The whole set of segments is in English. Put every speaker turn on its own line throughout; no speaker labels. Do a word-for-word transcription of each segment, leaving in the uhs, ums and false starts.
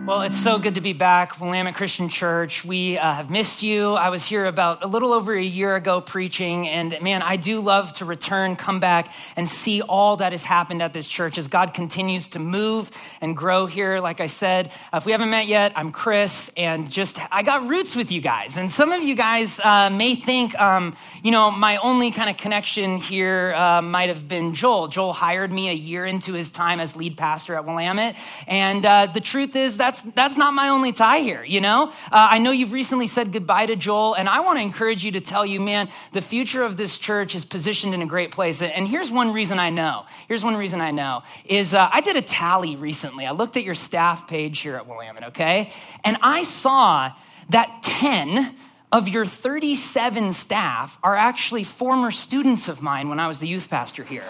Well, it's so good to be back, Willamette Christian Church. We uh, have missed you. I was here about a little over a year ago preaching, and man, I do love to return, come back, and see all that has happened at this church as God continues to move and grow here. Like I said, uh, if we haven't met yet, I'm Chris, and just I got roots with you guys. And some of you guys uh, may think, um, you know, my only kind of connection here uh, might have been Joel. Joel hired me a year into his time as lead pastor at Willamette, and uh, the truth is that's That's not my only tie here, you know? Uh, I know you've recently said goodbye to Joel, and I want to encourage you to tell you, man, the future of this church is positioned in a great place. And here's one reason I know. Here's one reason I know is uh, I did a tally recently. I looked at your staff page here at Willamette, okay? And I saw that ten of your thirty-seven staff are actually former students of mine when I was the youth pastor here.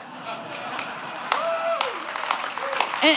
And,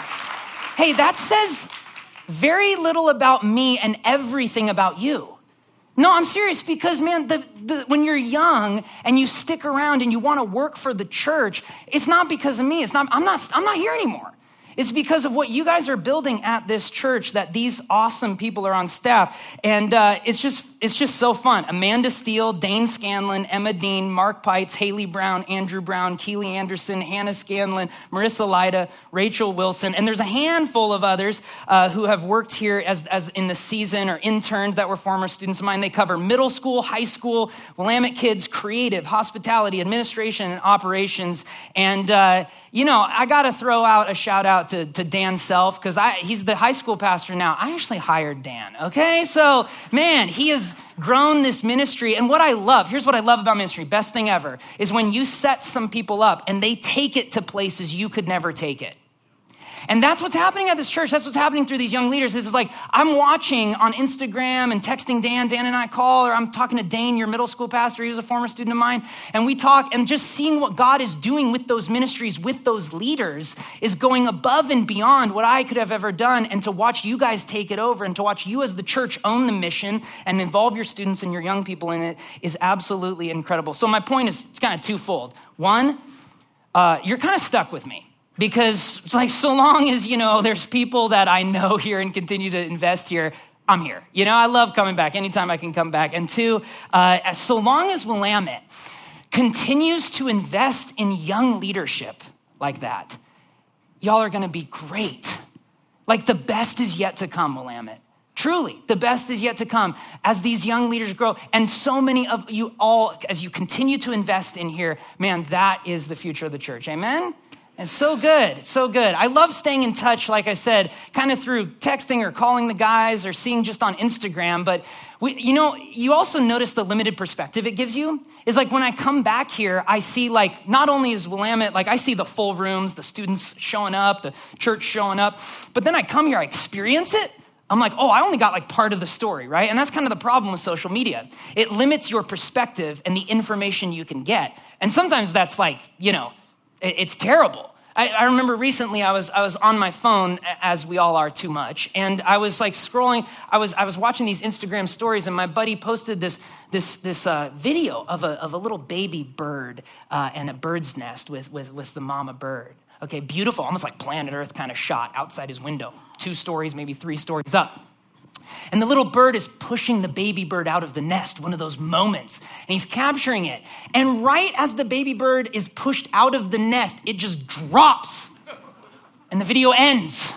hey, that says very little about me and everything about you. No, I'm serious because, man, the, the, when you're young and you stick around and you want to work for the church, it's not because of me. It's not. I'm not. I'm not here anymore. It's because of what you guys are building at this church that these awesome people are on staff. And uh, it's just it's just so fun. Amanda Steele, Dane Scanlon, Emma Dean, Mark Pites, Haley Brown, Andrew Brown, Keely Anderson, Hannah Scanlon, Marissa Lyda, Rachel Wilson. And there's a handful of others uh, who have worked here as, as in the season or interned that were former students of mine. They cover middle school, high school, Willamette kids, creative, hospitality, administration, and operations. And uh, you know, I got to throw out a shout out to, to Dan Self because he's the high school pastor now. I actually hired Dan, okay? So, man, he has grown this ministry. And what I love, here's what I love about ministry, best thing ever, is when you set some people up and they take it to places you could never take it. And that's what's happening at this church. That's what's happening through these young leaders. It's like I'm watching on Instagram and texting Dan. Dan and I call, or I'm talking to Dane, your middle school pastor. He was a former student of mine. And we talk, and just seeing what God is doing with those ministries, with those leaders, is going above and beyond what I could have ever done. And to watch you guys take it over and to watch you as the church own the mission and involve your students and your young people in it is absolutely incredible. So my point is it's kind of twofold. One, uh, you're kind of stuck with me. Because it's like, so long as, you know, there's people that I know here and continue to invest here, I'm here. You know, I love coming back anytime I can come back. And two, uh, so long as Willamette continues to invest in young leadership like that, y'all are going to be great. Like the best is yet to come, Willamette. Truly, the best is yet to come as these young leaders grow. And so many of you all, as you continue to invest in here, man, that is the future of the church. Amen? It's so good. It's so good. I love staying in touch, like I said, kind of through texting or calling the guys or seeing just on Instagram. But, we, you know, you also notice the limited perspective it gives you. Is like when I come back here, I see like, not only is Willamette, like I see the full rooms, the students showing up, the church showing up. But then I come here, I experience it. I'm like, oh, I only got like part of the story, right? And that's kind of the problem with social media. It limits your perspective and the information you can get. And sometimes that's like, you know, it, it's terrible. I, I remember recently I was I was on my phone, as we all are too much, and I was like scrolling. I was I was watching these Instagram stories, and my buddy posted this this this uh, video of a of a little baby bird uh, and a bird's nest with with with the mama bird. Okay, beautiful, almost like Planet Earth kind of shot outside his window, two stories, maybe three stories up. And the little bird is pushing the baby bird out of the nest, one of those moments, and he's capturing it. And right as the baby bird is pushed out of the nest, it just drops, and the video ends.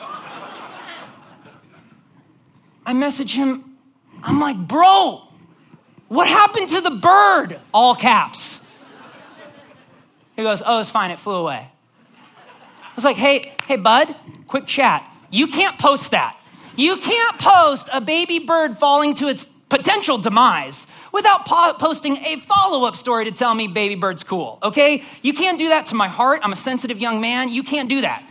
I message him, I'm like, bro, what happened to the bird? All caps. He goes, oh, it's fine, it flew away. I was like, hey, hey, bud, quick chat. You can't post that. You can't post a baby bird falling to its potential demise without po- posting a follow-up story to tell me baby bird's cool, okay? You can't do that to my heart. I'm a sensitive young man. You can't do that.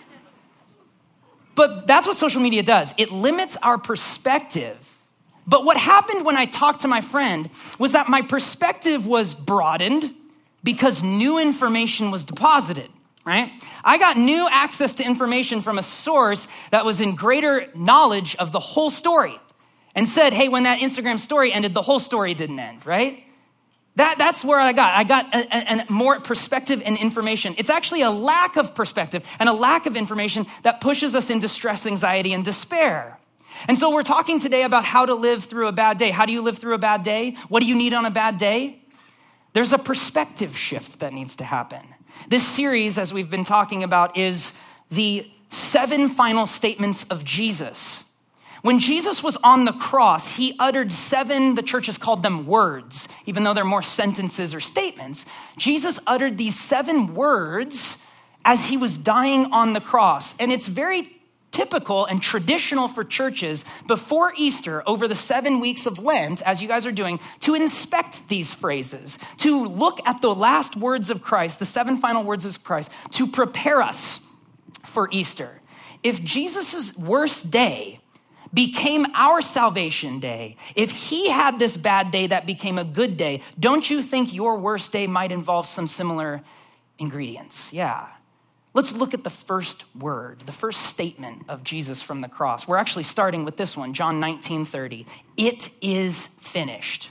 But that's what social media does. It limits our perspective. But what happened when I talked to my friend was that my perspective was broadened because new information was deposited. Right? I got new access to information from a source that was in greater knowledge of the whole story and said, hey, when that Instagram story ended, the whole story didn't end, right? That, that's where I got. I got a, a, a more perspective and information. It's actually a lack of perspective and a lack of information that pushes us into stress, anxiety, and despair. And so we're talking today about how to live through a bad day. How do you live through a bad day? What do you need on a bad day? There's a perspective shift that needs to happen. This series, as we've been talking about, is the seven final statements of Jesus. When Jesus was on the cross, he uttered seven, the church has called them words, even though they're more sentences or statements. Jesus uttered these seven words as he was dying on the cross. And it's very typical and traditional for churches before Easter, over the seven weeks of Lent, as you guys are doing, to inspect these phrases, to look at the last words of Christ, the seven final words of Christ, to prepare us for Easter. If Jesus' worst day became our salvation day, if he had this bad day that became a good day, don't you think your worst day might involve some similar ingredients? Yeah. Let's look at the first word, the first statement of Jesus from the cross. We're actually starting with this one, John nineteen thirty. It is finished.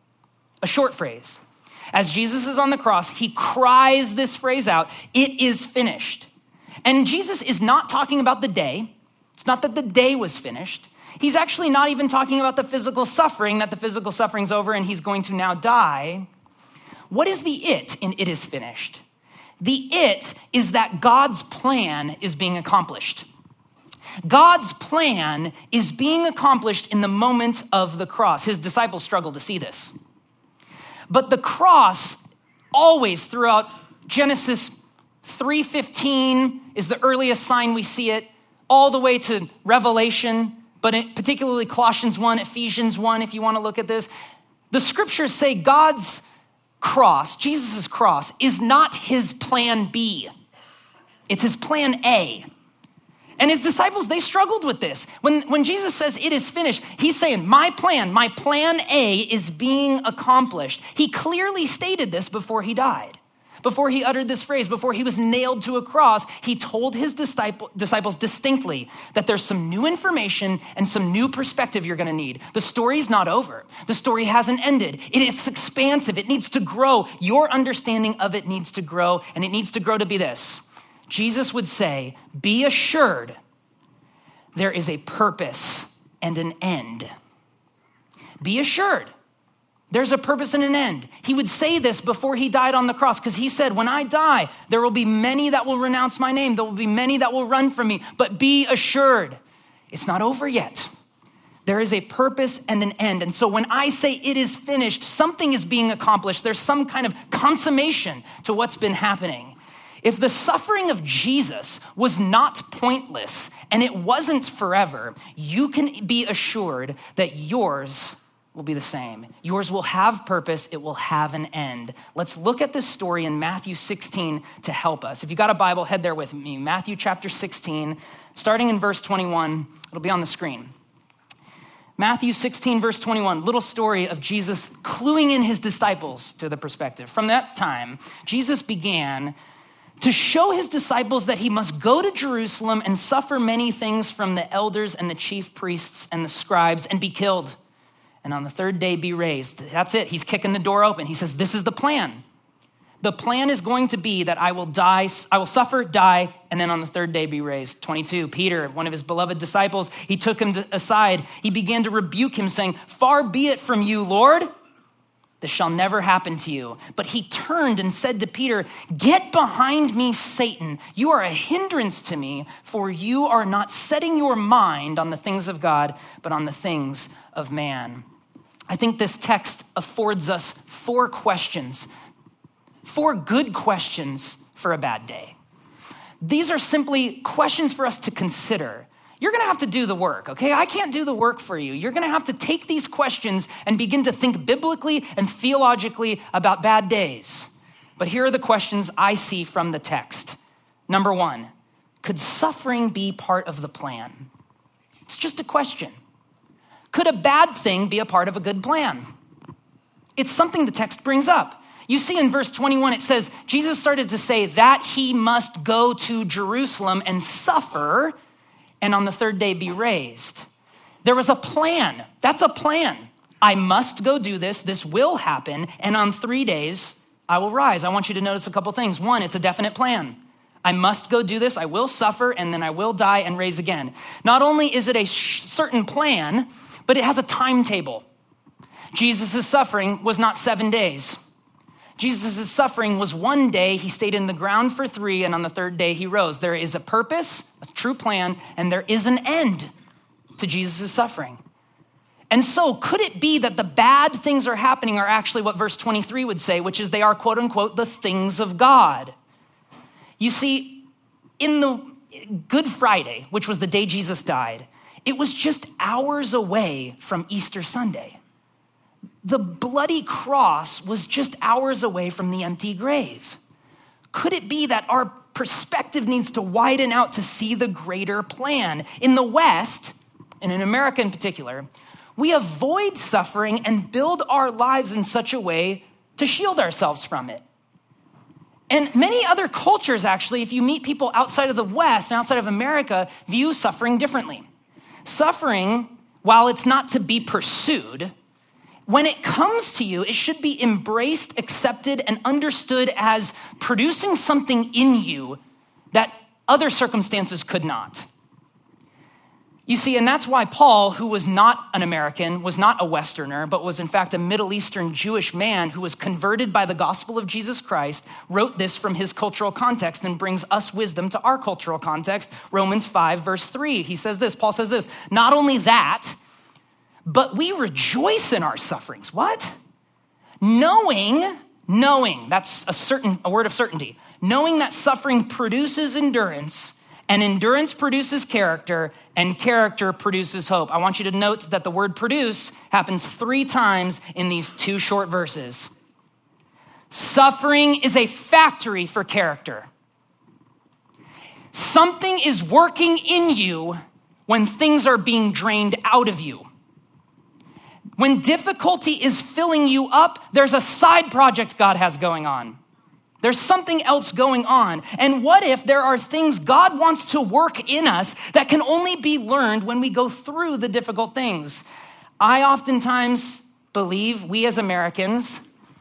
A short phrase. As Jesus is on the cross, he cries this phrase out, it is finished. And Jesus is not talking about the day. It's not that the day was finished. He's actually not even talking about the physical suffering, that the physical suffering's over and he's going to now die. What is the it in it is finished? The it is that God's plan is being accomplished. God's plan is being accomplished in the moment of the cross. His disciples struggle to see this. But the cross, always throughout Genesis three fifteen is the earliest sign we see it, all the way to Revelation, but particularly Colossians one, Ephesians one, if you want to look at this. The scriptures say God's cross, Jesus' cross, is not his plan B. It's his plan A. And his disciples, they struggled with this. When, when Jesus says it is finished, he's saying, my plan, my plan A is being accomplished. He clearly stated this before he died. Before he uttered this phrase, before he was nailed to a cross, he told his disciple, disciples distinctly that there's some new information and some new perspective you're gonna need. The story's not over. The story hasn't ended. It is expansive. It needs to grow. Your understanding of it needs to grow, and it needs to grow to be this. Jesus would say, be assured there is a purpose and an end. Be assured. There's a purpose and an end. He would say this before he died on the cross because he said, when I die, there will be many that will renounce my name. There will be many that will run from me, but be assured, it's not over yet. There is a purpose and an end. And so when I say it is finished, something is being accomplished. There's some kind of consummation to what's been happening. If the suffering of Jesus was not pointless and it wasn't forever, you can be assured that yours will be the same. Yours will have purpose. It will have an end. Let's look at this story in Matthew sixteen to help us. If you got a Bible, head there with me. Matthew chapter sixteen, starting in verse twenty-one. It'll be on the screen. Matthew sixteen, verse twenty-one, little story of Jesus cluing in his disciples to the perspective. From that time, Jesus began to show his disciples that he must go to Jerusalem and suffer many things from the elders and the chief priests and the scribes and be killed, and on the third day be raised. That's it. He's kicking the door open. He says, this is the plan. The plan is going to be that I will die, I will suffer, die, and then on the third day be raised. twenty-two, Peter, one of his beloved disciples, he took him aside. He began to rebuke him, saying, far be it from you, Lord. This shall never happen to you. But he turned and said to Peter, get behind me, Satan. You are a hindrance to me, for you are not setting your mind on the things of God, but on the things of man. I think this text affords us four questions, four good questions for a bad day. These are simply questions for us to consider. You're gonna have to do the work, okay? I can't do the work for you. You're gonna have to take these questions and begin to think biblically and theologically about bad days. But here are the questions I see from the text. Number one, could suffering be part of the plan? It's just a question. Could a bad thing be a part of a good plan? It's something the text brings up. You see in verse twenty-one, it says, Jesus started to say that he must go to Jerusalem and suffer, and on the third day be raised. There was a plan. That's a plan. I must go do this. This will happen. And on three days, I will rise. I want you to notice a couple things. One, it's a definite plan. I must go do this. I will suffer, and then I will die and raise again. Not only is it a sh- certain plan, but it has a timetable. Jesus' suffering was not seven days. Jesus' suffering was one day. He stayed in the ground for three, and on the third day, he rose. There is a purpose, a true plan, and there is an end to Jesus' suffering. And so could it be that the bad things are happening are actually what verse twenty-three would say, which is they are, quote unquote, the things of God? You see, in the Good Friday, which was the day Jesus died, it was just hours away from Easter Sunday. The bloody cross was just hours away from the empty grave. Could it be that our perspective needs to widen out to see the greater plan? In the West, and in America in particular, we avoid suffering and build our lives in such a way to shield ourselves from it. And many other cultures, actually, if you meet people outside of the West and outside of America, view suffering differently. Suffering, while it's not to be pursued, when it comes to you, it should be embraced, accepted, and understood as producing something in you that other circumstances could not. You see, and that's why Paul, who was not an American, was not a Westerner, but was in fact a Middle Eastern Jewish man who was converted by the gospel of Jesus Christ, wrote this from his cultural context and brings us wisdom to our cultural context. Romans five, verse three, he says this, Paul says this, not only that, but we rejoice in our sufferings. What? Knowing, knowing, that's a certain, a word of certainty, knowing that suffering produces endurance, and endurance produces character, and character produces hope. I want you to note that the word produce happens three times in these two short verses. Suffering is a factory for character. Something is working in you when things are being drained out of you. When difficulty is filling you up, there's a side project God has going on. There's something else going on. And what if there are things God wants to work in us that can only be learned when we go through the difficult things? I oftentimes believe we as Americans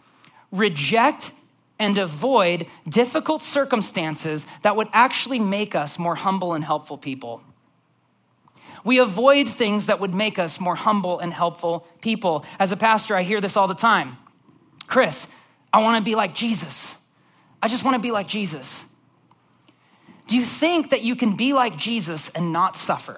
reject and avoid difficult circumstances that would actually make us more humble and helpful people. We avoid things that would make us more humble and helpful people. As a pastor, I hear this all the time. Chris, I want to be like Jesus. I just want to be like Jesus. Do you think that you can be like Jesus and not suffer?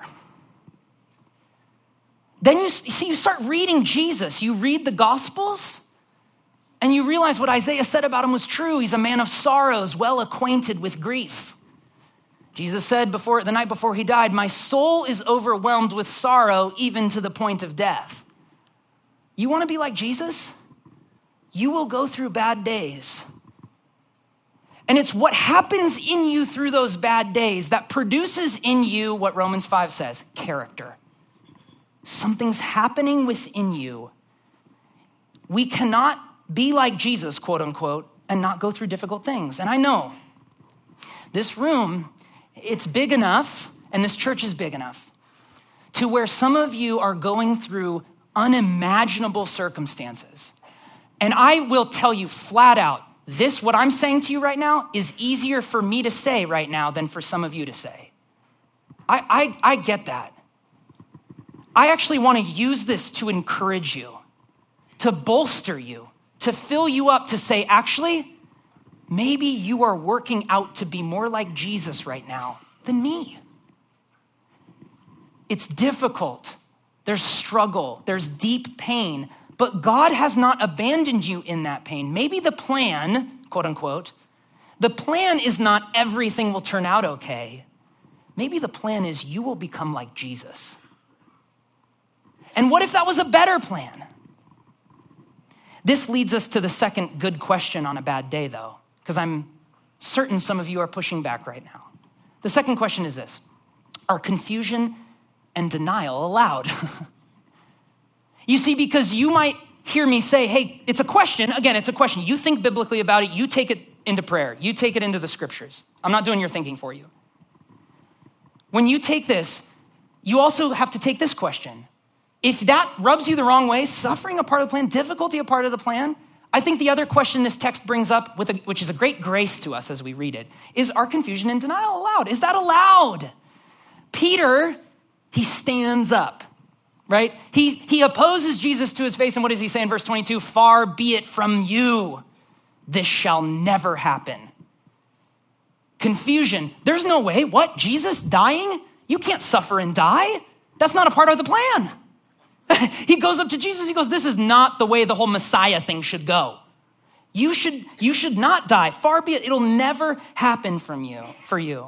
Then you see, you start reading Jesus. You read the Gospels, and you realize what Isaiah said about him was true. He's a man of sorrows, well acquainted with grief. Jesus said before the night before he died, my soul is overwhelmed with sorrow, even to the point of death. You want to be like Jesus? You will go through bad days. And it's what happens in you through those bad days that produces in you what Romans five says, character. Something's happening within you. We cannot be like Jesus, quote unquote, and not go through difficult things. And I know this room, it's big enough, and this church is big enough to where some of you are going through unimaginable circumstances. And I will tell you flat out, this, what I'm saying to you right now, is easier for me to say right now than for some of you to say. I, I, I get that. I actually want to use this to encourage you, to bolster you, to fill you up, to say, actually, maybe you are working out to be more like Jesus right now than me. It's difficult. There's struggle. There's deep pain. But God has not abandoned you in that pain. Maybe the plan, quote unquote, the plan is not everything will turn out okay. Maybe the plan is you will become like Jesus. And what if that was a better plan? This leads us to the second good question on a bad day, though, because I'm certain some of you are pushing back right now. The second question is this: are confusion and denial allowed? You see, because you might hear me say, hey, it's a question. Again, it's a question. You think biblically about it. You take it into prayer. You take it into the scriptures. I'm not doing your thinking for you. When you take this, you also have to take this question. if that rubs you the wrong way, suffering a part of the plan, difficulty a part of the plan, I think the other question this text brings up, with a, which is a great grace to us as we read it, is our confusion and denial allowed? Is that allowed? Peter, he stands up, right? He, he opposes Jesus to his face, and what does he say in verse twenty-two? Far be it from you, this shall never happen. Confusion, there's no way. What, Jesus dying? You can't suffer and die. That's not a part of the plan. He goes up to Jesus, he goes, this is not the way the whole Messiah thing should go. You should, you should not die. Far be it, it'll never happen from you, for you.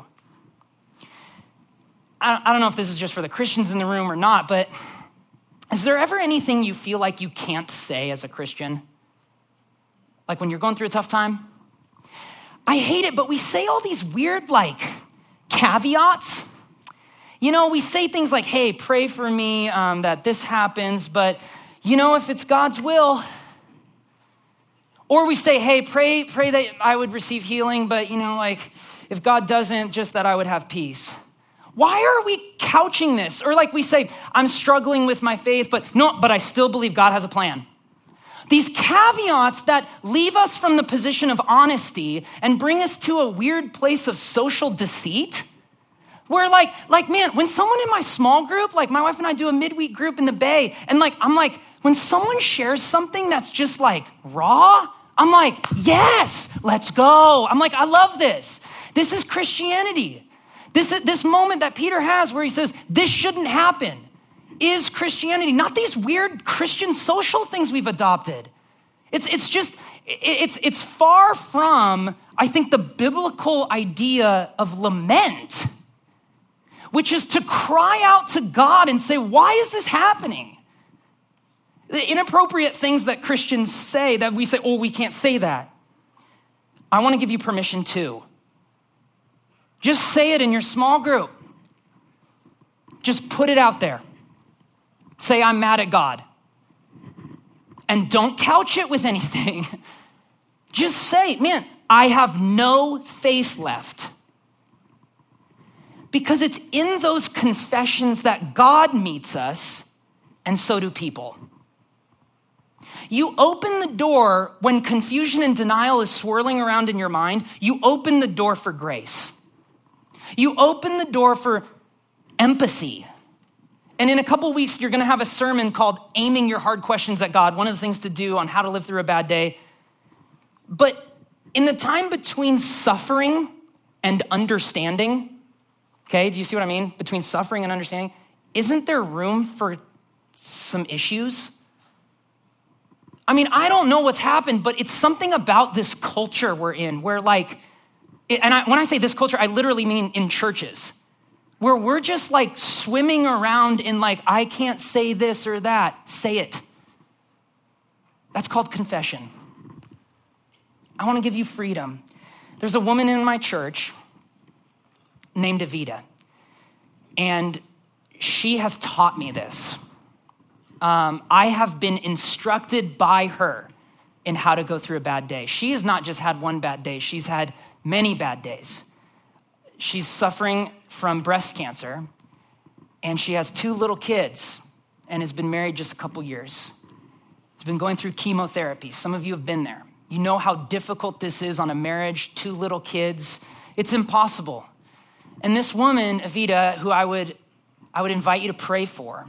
I, I don't know if this is just for the Christians in the room or not, but is there ever anything you feel like you can't say as a Christian? Like when you're going through a tough time? I hate it, but we say all these weird like caveats. You know, we say things like, hey, pray for me um, that this happens, but you know, if it's God's will. Or we say, hey, pray, pray that I would receive healing, but you know, like if God doesn't, just that I would have peace. Why are we couching this? Or like we say, I'm struggling with my faith, but no, but I still believe God has a plan. These caveats that leave us from the position of honesty and bring us to a weird place of social deceit. Where like, like, man, when someone in my small group, like my wife and I do a midweek group in the Bay, and like, I'm like, when someone shares something that's just like raw, I'm like, yes, let's go. I'm like, I love this. This is Christianity. This, this moment that Peter has where he says, this shouldn't happen, is Christianity, not these weird Christian social things we've adopted. It's, it's just, it's, it's far from, I think, the biblical idea of lament, which is to cry out to God and say, why is this happening? The inappropriate things that Christians say that we say, oh, we can't say that. I want to give you permission too. Just say it in your small group. Just put it out there. Say, I'm mad at God. And don't couch it with anything. Just say, man, I have no faith left. Because it's in those confessions that God meets us, and so do people. You open the door when confusion and denial is swirling around in your mind, you open the door for grace. You open the door for empathy. And in a couple weeks, you're gonna have a sermon called Aiming Your Hard Questions at God, one of the things to do on how to live through a bad day. But in the time between suffering and understanding, okay, do you see what I mean? Between suffering and understanding, isn't there room for some issues? I mean, I don't know what's happened, but it's something about this culture we're in where like, and I, when I say this culture, I literally mean in churches, where we're just like swimming around in like, I can't say this or that, say it. That's called confession. I wanna give you freedom. There's a woman in my church named Evita, and she has taught me this. Um, I have been instructed by her in how to go through a bad day. She has not just had one bad day, she's had many bad days. She's suffering from breast cancer, and she has two little kids and has been married just a couple years. She's been going through chemotherapy. Some of you have been there. You know how difficult this is on a marriage, two little kids. It's impossible. And this woman, Evita, who I would, I would invite you to pray for,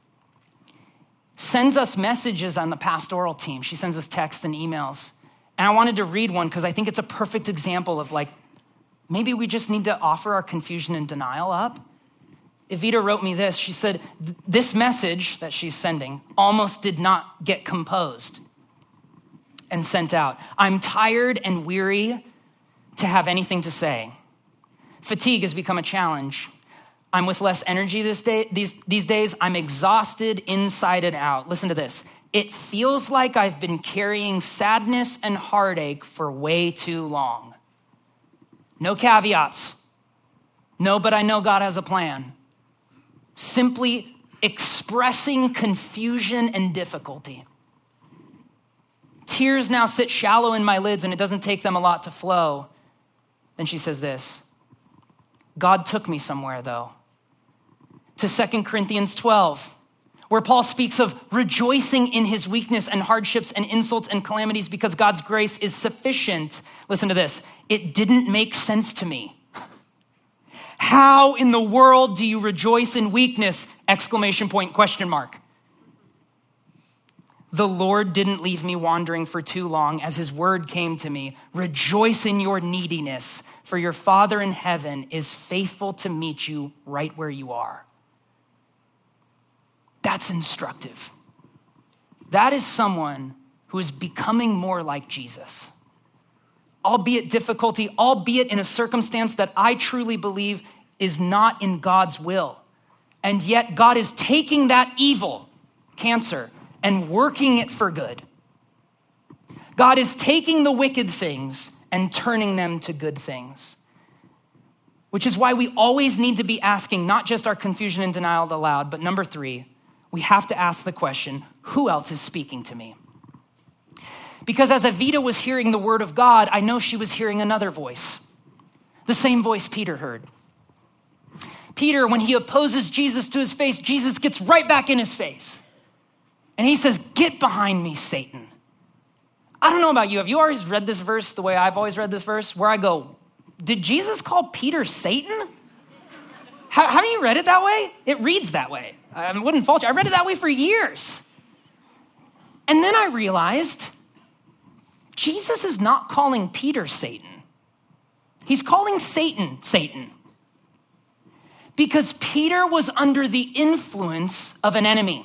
sends us messages on the pastoral team. She sends us texts and emails. And I wanted to read one because I think it's a perfect example of like, maybe we just need to offer our confusion and denial up. Evita wrote me this. She said, this message that she's sending almost did not get composed and sent out. I'm tired and weary to have anything to say. Fatigue has become a challenge. I'm with less energy this day, these, these days. I'm exhausted inside and out. Listen to this. It feels like I've been carrying sadness and heartache for way too long. No caveats. No, but I know God has a plan. Simply expressing confusion and difficulty. Tears now sit shallow in my lids, and it doesn't take them a lot to flow. Then she says this, God took me somewhere though, to Second Corinthians twelve, where Paul speaks of rejoicing in his weakness and hardships and insults and calamities because God's grace is sufficient. Listen to this. It didn't make sense to me. How in the world do you rejoice in weakness? Exclamation point, question mark. The Lord didn't leave me wandering for too long as his word came to me. Rejoice in your neediness, for your Father in heaven is faithful to meet you right where you are. That's instructive. That is someone who is becoming more like Jesus. Albeit difficulty, albeit in a circumstance that I truly believe is not in God's will. And yet God is taking that evil, cancer, and working it for good. God is taking the wicked things and turning them to good things. Which is why we always need to be asking not just our confusion and denial aloud, but number three, we have to ask the question, who else is speaking to me? Because as Evita was hearing the word of God, I know she was hearing another voice, the same voice Peter heard. Peter, when he opposes Jesus to his face, Jesus gets right back in his face. And he says, get behind me, Satan. I don't know about you. Have you always read this verse the way I've always read this verse? Where I go, did Jesus call Peter Satan? How, haven't you read it that way? It reads that way. I wouldn't fault you. I read it that way for years. And then I realized Jesus is not calling Peter Satan. He's calling Satan Satan. Because Peter was under the influence of an enemy.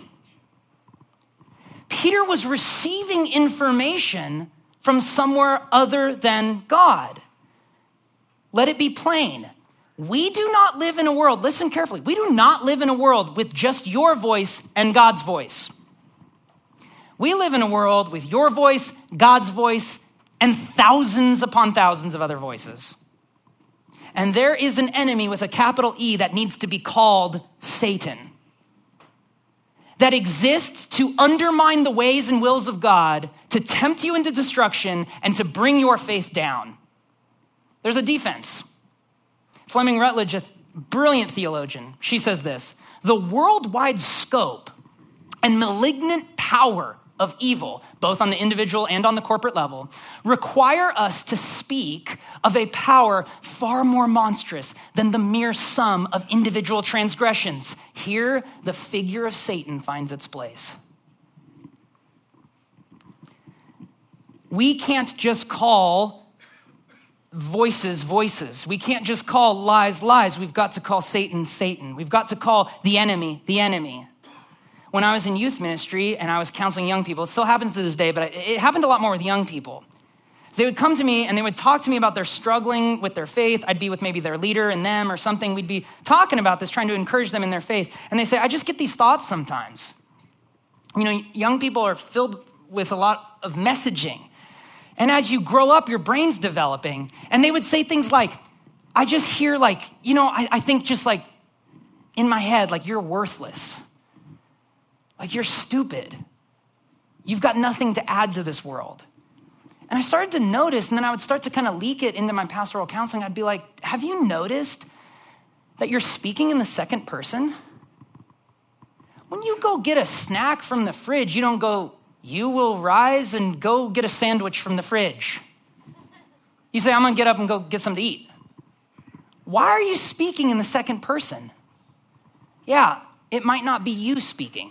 Peter was receiving information from somewhere other than God. Let it be plain. We do not live in a world, listen carefully, we do not live in a world with just your voice and God's voice. We live in a world with your voice, God's voice, and thousands upon thousands of other voices. And there is an enemy with a capital E that needs to be called Satan, that exists to undermine the ways and wills of God, to tempt you into destruction, and to bring your faith down. There's a defense. Fleming Rutledge, a brilliant theologian, she says this: the worldwide scope and malignant power of evil, both on the individual and on the corporate level, require us to speak of a power far more monstrous than the mere sum of individual transgressions. Here, the figure of Satan finds its place. We can't just call voices, voices. We can't just call lies, lies. We've got to call Satan, Satan. We've got to call the enemy, the enemy. When I was in youth ministry and I was counseling young people, it still happens to this day, but it happened a lot more with young people. So they would come to me and they would talk to me about their struggling with their faith. I'd be with maybe their leader and them or something. We'd be talking about this, trying to encourage them in their faith. And they say, I just get these thoughts sometimes. You know, young people are filled with a lot of messaging. And as you grow up, your brain's developing. And they would say things like, I just hear like, you know, I, I think just like in my head, like you're worthless. Like you're stupid. You've got nothing to add to this world. And I started to notice, and then I would start to kind of leak it into my pastoral counseling. I'd be like, have you noticed that you're speaking in the second person? When you go get a snack from the fridge, you don't go, you will rise and go get a sandwich from the fridge. You say, I'm gonna get up and go get something to eat. Why are you speaking in the second person? Yeah, it might not be you speaking.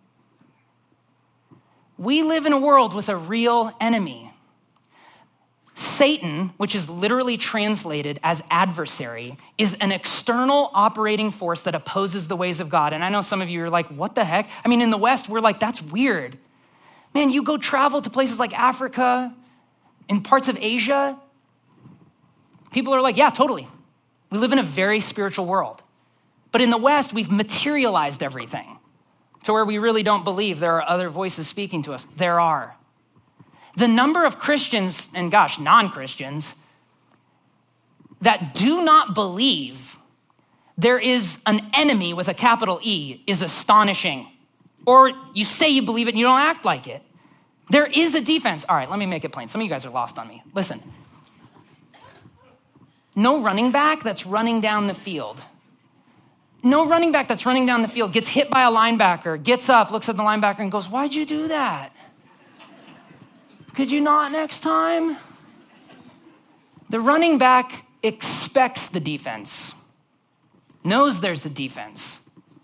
We live in a world with a real enemy. Satan, which is literally translated as adversary, is an external operating force that opposes the ways of God. And I know some of you are like, what the heck? I mean, in the West, we're like, that's weird. Man, you go travel to places like Africa, in parts of Asia, people are like, yeah, totally. We live in a very spiritual world. But in the West, we've materialized everything to where we really don't believe there are other voices speaking to us. There are. The number of Christians, and gosh, non-Christians, that do not believe there is an enemy with a capital E is astonishing. Or you say you believe it and you don't act like it. There is a defense. All right, let me make it plain. Some of you guys are lost on me. Listen. No running back that's running down the field No running back that's running down the field gets hit by a linebacker, gets up, looks at the linebacker and goes, why'd you do that? Could you not next time? The running back expects the defense, knows there's a defense.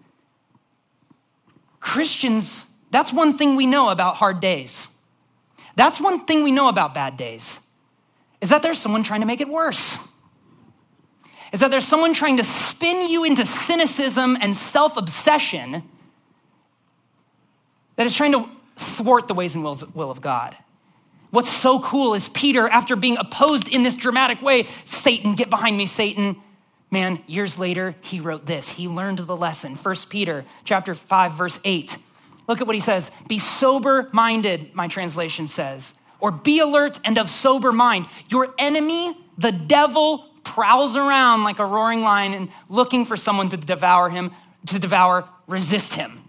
Christians, that's one thing we know about hard days. That's one thing we know about bad days, is that there's someone trying to make it worse. Is that there's someone trying to spin you into cynicism and self-obsession that is trying to thwart the ways and wills, will of God. What's so cool is Peter, after being opposed in this dramatic way, Satan, get behind me, Satan. Man, years later, he wrote this. He learned the lesson. First Peter chapter five, verse eight. Look at what he says. Be sober-minded, my translation says, or be alert and of sober mind. Your enemy, the devil, prowls around like a roaring lion and looking for someone to devour him, to devour, resist him.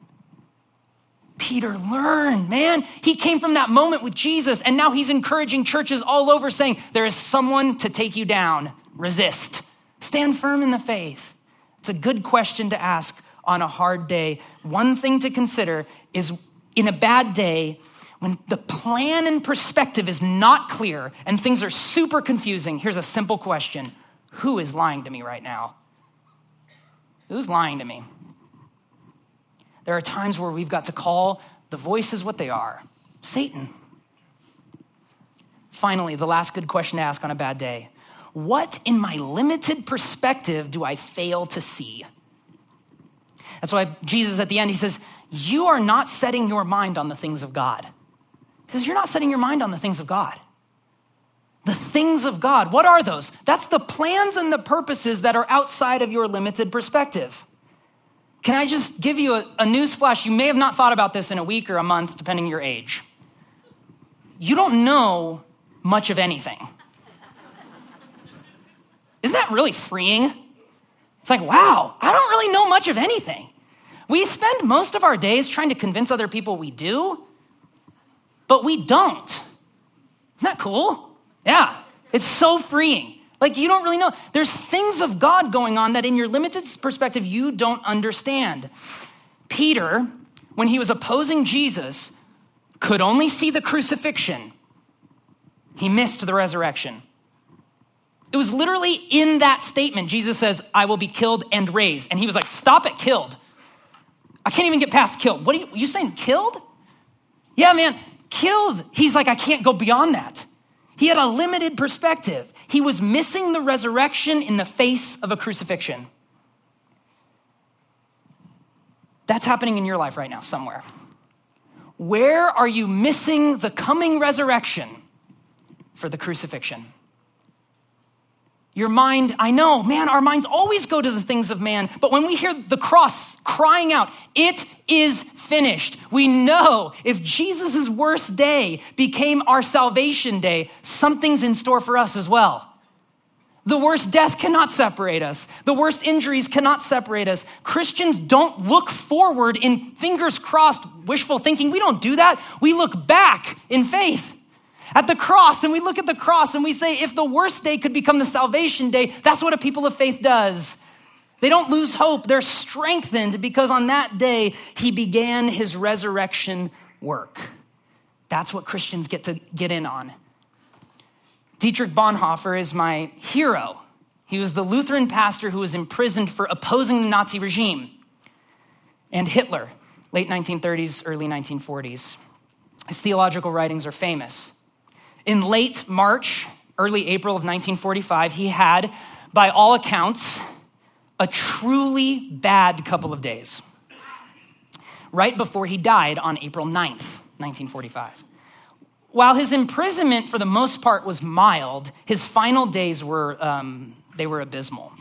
Peter learned, man. He came from that moment with Jesus, and now he's encouraging churches all over saying, there is someone to take you down. Resist. Stand firm in the faith. It's a good question to ask on a hard day. One thing to consider is in a bad day, when the plan and perspective is not clear and things are super confusing, here's a simple question. Who is lying to me right now? Who's lying to me? There are times where we've got to call the voices what they are. Satan. Finally, the last good question to ask on a bad day. What in my limited perspective do I fail to see? That's why Jesus at the end, he says, you are not setting your mind on the things of God. He says, you're not setting your mind on the things of God. The things of God, what are those? That's the plans and the purposes that are outside of your limited perspective. Can I just give you a, a news flash? You may have not thought about this in a week or a month, depending on your age. You don't know much of anything. Isn't that really freeing? It's like, wow, I don't really know much of anything. We spend most of our days trying to convince other people we do, but we don't. Isn't that cool? Yeah, it's so freeing. Like you don't really know. There's things of God going on that in your limited perspective, you don't understand. Peter, when he was opposing Jesus, could only see the crucifixion. He missed the resurrection. It was literally in that statement, Jesus says, I will be killed and raised. And he was like, stop it, killed. I can't even get past killed. What are you, you saying, killed? Yeah, man, killed. He's like, I can't go beyond that. He had a limited perspective. He was missing the resurrection in the face of a crucifixion. That's happening in your life right now somewhere. Where are you missing the coming resurrection for the crucifixion? Your mind, I know, man, our minds always go to the things of man, but when we hear the cross crying out, it is finished, we know if Jesus' worst day became our salvation day, something's in store for us as well. The worst death cannot separate us. The worst injuries cannot separate us. Christians don't look forward in fingers crossed, wishful thinking. We don't do that. We look back in faith at the cross, and we look at the cross and we say, if the worst day could become the salvation day, that's what a people of faith does. They don't lose hope. They're strengthened because on that day, he began his resurrection work. That's what Christians get to get in on. Dietrich Bonhoeffer is my hero. He was the Lutheran pastor who was imprisoned for opposing the Nazi regime and Hitler, late nineteen thirties, early nineteen forties. His theological writings are famous. In late March, early April of nineteen forty-five, he had, by all accounts, a truly bad couple of days, right before he died on April ninth, nineteen forty-five. While his imprisonment, for the most part, was mild, his final days were, um, they were abysmal.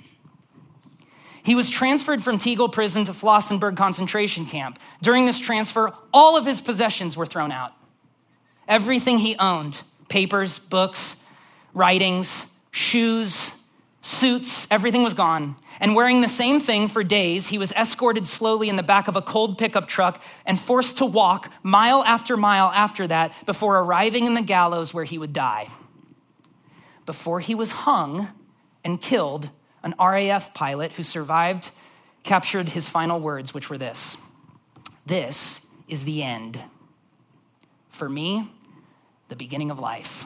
He was transferred from Tegel prison to Flossenburg concentration camp. During this transfer, all of his possessions were thrown out. Everything he owned, papers, books, writings, shoes, suits, everything was gone. And wearing the same thing for days, he was escorted slowly in the back of a cold pickup truck and forced to walk mile after mile after that before arriving in the gallows where he would die. Before he was hung and killed, an R A F pilot who survived captured his final words, which were this: "This is the end. For me, the beginning of life."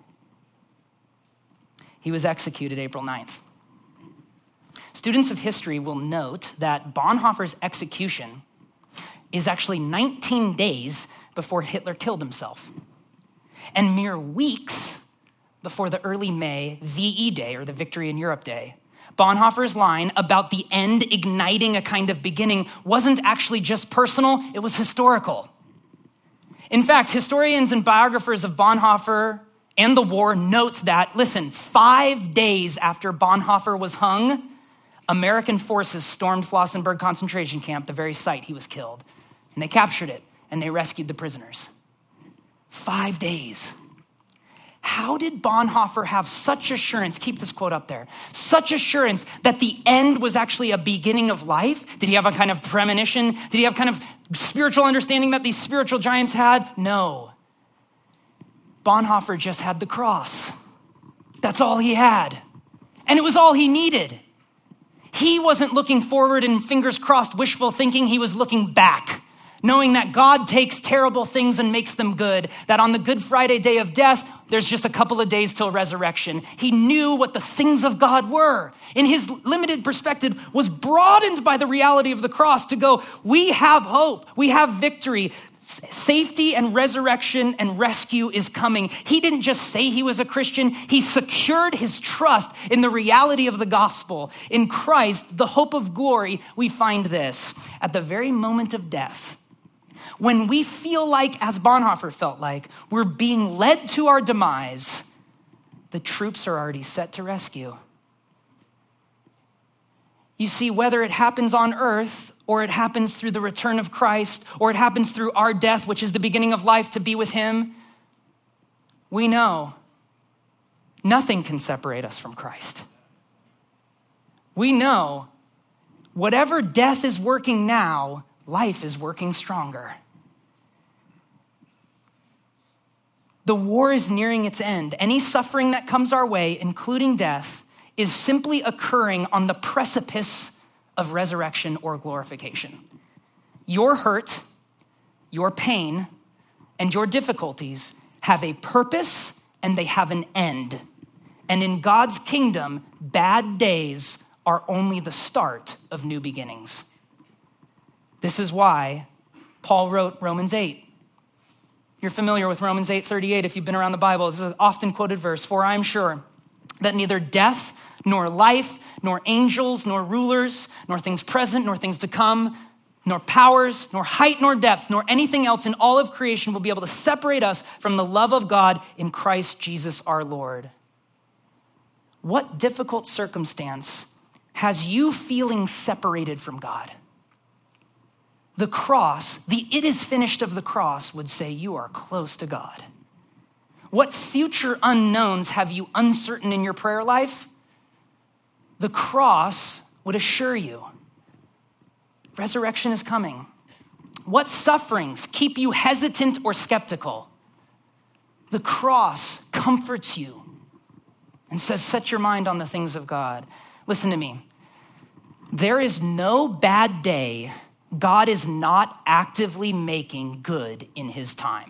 He was executed April ninth. Students of history will note that Bonhoeffer's execution is actually nineteen days before Hitler killed himself, and mere weeks before the early May V E Day, or the Victory in Europe Day. Bonhoeffer's line about the end igniting a kind of beginning wasn't actually just personal, it was historical. In fact, historians and biographers of Bonhoeffer and the war note that, listen, five days after Bonhoeffer was hung, American forces stormed Flossenburg concentration camp, the very site he was killed. And they captured it, and they rescued the prisoners. Five days. How did Bonhoeffer have such assurance, keep this quote up there, such assurance that the end was actually a beginning of life? Did he have a kind of premonition? Did he have kind of spiritual understanding that these spiritual giants had? No. Bonhoeffer just had the cross. That's all he had. And it was all he needed. He wasn't looking forward and fingers crossed wishful thinking. He was looking back, knowing that God takes terrible things and makes them good, that on the Good Friday day of death, there's just a couple of days till resurrection. He knew what the things of God were. In his limited perspective, was broadened by the reality of the cross to go, we have hope, we have victory. Safety and resurrection and rescue is coming. He didn't just say he was a Christian. He secured his trust in the reality of the gospel. In Christ, the hope of glory, we find this. At the very moment of death, when we feel like, as Bonhoeffer felt like, we're being led to our demise, the troops are already set to rescue. You see, whether it happens on earth or it happens through the return of Christ, or it happens through our death, which is the beginning of life to be with him, we know nothing can separate us from Christ. We know whatever death is working now, life is working stronger. The war is nearing its end. Any suffering that comes our way, including death, is simply occurring on the precipice of resurrection or glorification. Your hurt, your pain, and your difficulties have a purpose and they have an end. And in God's kingdom, bad days are only the start of new beginnings. This is why Paul wrote Romans eight. You're familiar with Romans eight thirty-eight if you've been around the Bible. This is an often quoted verse. For I am sure that neither death nor life, nor angels, nor rulers, nor things present, nor things to come, nor powers, nor height, nor depth, nor anything else in all of creation will be able to separate us from the love of God in Christ Jesus our Lord. What difficult circumstance has you feeling separated from God? The cross, the it is finished of the cross would say you are close to God. What future unknowns have you uncertain in your prayer life? The cross would assure you resurrection is coming. What sufferings keep you hesitant or skeptical? The cross comforts you and says, set your mind on the things of God. Listen to me. There is no bad day God is not actively making good in his time.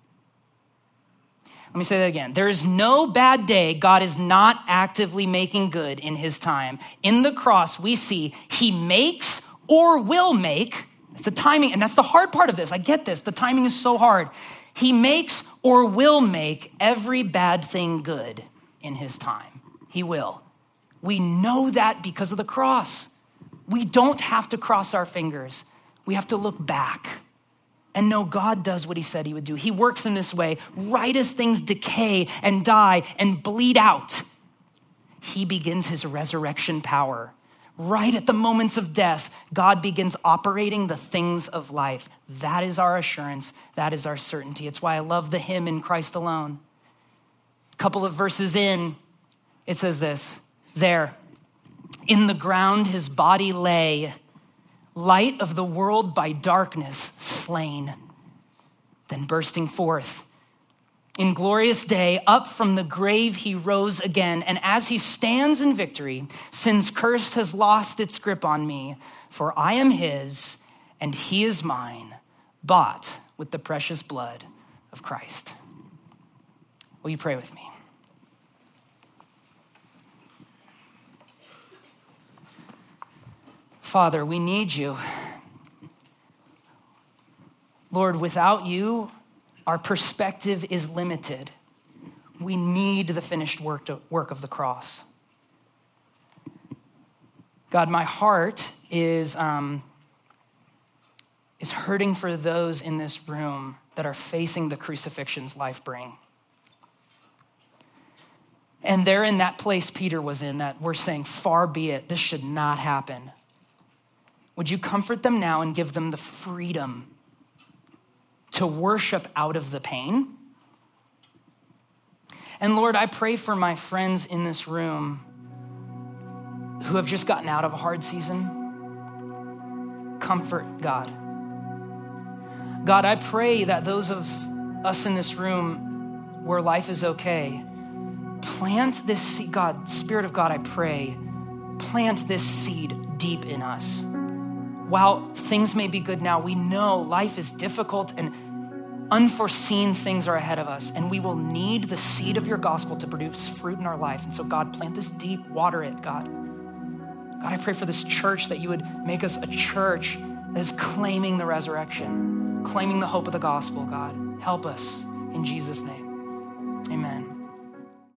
Let me say that again. There is no bad day God is not actively making good in his time. In the cross, we see he makes or will make, it's the timing, and that's the hard part of this. I get this. The timing is so hard. He makes or will make every bad thing good in his time. He will. We know that because of the cross. We don't have to cross our fingers. We have to look back and know God does what he said he would do. He works in this way. Right as things decay and die and bleed out, he begins his resurrection power. Right at the moments of death, God begins operating the things of life. That is our assurance. That is our certainty. It's why I love the hymn In Christ Alone. A couple of verses in, it says this, there, in the ground his body lay, light of the world by darkness slain, then bursting forth. In glorious day, up from the grave he rose again. And as he stands in victory, sin's curse has lost its grip on me. For I am his and he is mine, bought with the precious blood of Christ. Will you pray with me? Father, we need you. Lord, without you, our perspective is limited. We need the finished work, to, work of the cross. God, my heart is, um, is hurting for those in this room that are facing the crucifixions life bring. And they're in that place Peter was in, that we're saying, far be it, this should not happen. Would you comfort them now and give them the freedom to worship out of the pain? And Lord, I pray for my friends in this room who have just gotten out of a hard season. Comfort, God. God, I pray that those of us in this room where life is okay, plant this seed. God, Spirit of God, I pray, plant this seed deep in us. While things may be good now, we know life is difficult and unforeseen things are ahead of us, and we will need the seed of your gospel to produce fruit in our life. And so God, plant this deep, water it, God. God, I pray for this church that you would make us a church that is claiming the resurrection, claiming the hope of the gospel, God. Help us in Jesus' name. Amen.